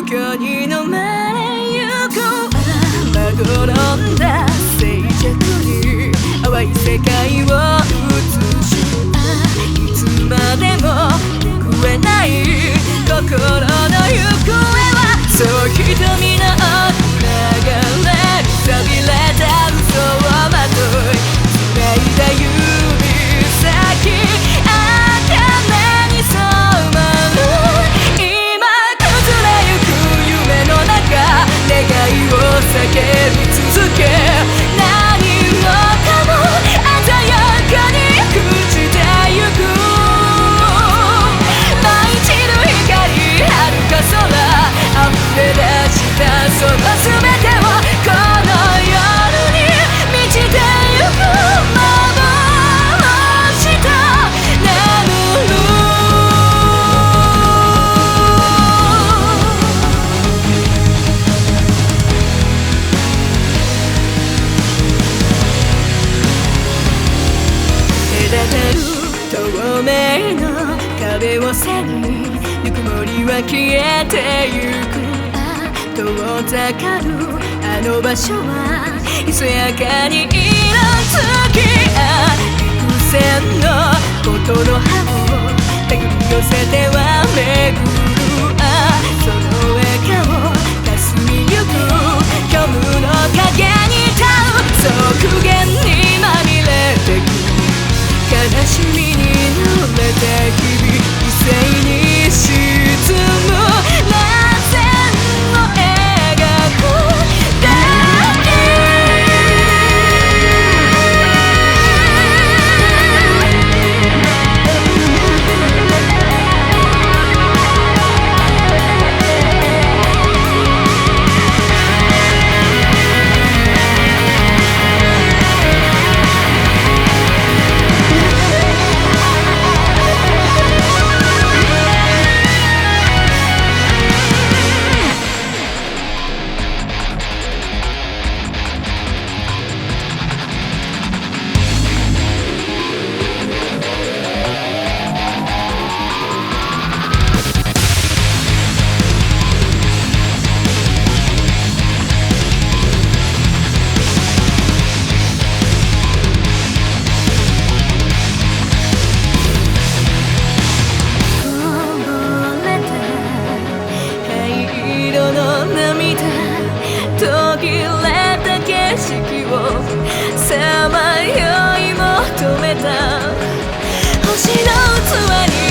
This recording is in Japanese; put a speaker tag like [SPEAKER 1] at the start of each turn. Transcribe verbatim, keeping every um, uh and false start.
[SPEAKER 1] 況に飲まれゆくまどろんだ静寂に淡い世界を映しいつまでも拭えない心の行方はそう瞳の奥流れる寂れた嘘をまとい繋いだ指先頭に染まる今崩れゆく夢の中願いを叫び続け何もかも鮮やかに朽ちてゆく舞い散る光遥か空溢れ出したその全てをこの夜に満ちてゆく幻と眠る隔てる透明の壁を背にぬくもりは消えてゆく遠ざかるあの場所はひそやかに色づき幾千のことの葉を手繰り寄せては巡るその笑顔霞ゆく虚無の影に立う草原にまみれてく悲しみに濡れて日々一斉に沈む螺旋を描くだけ途切れた景色をさまよい求めた星の器に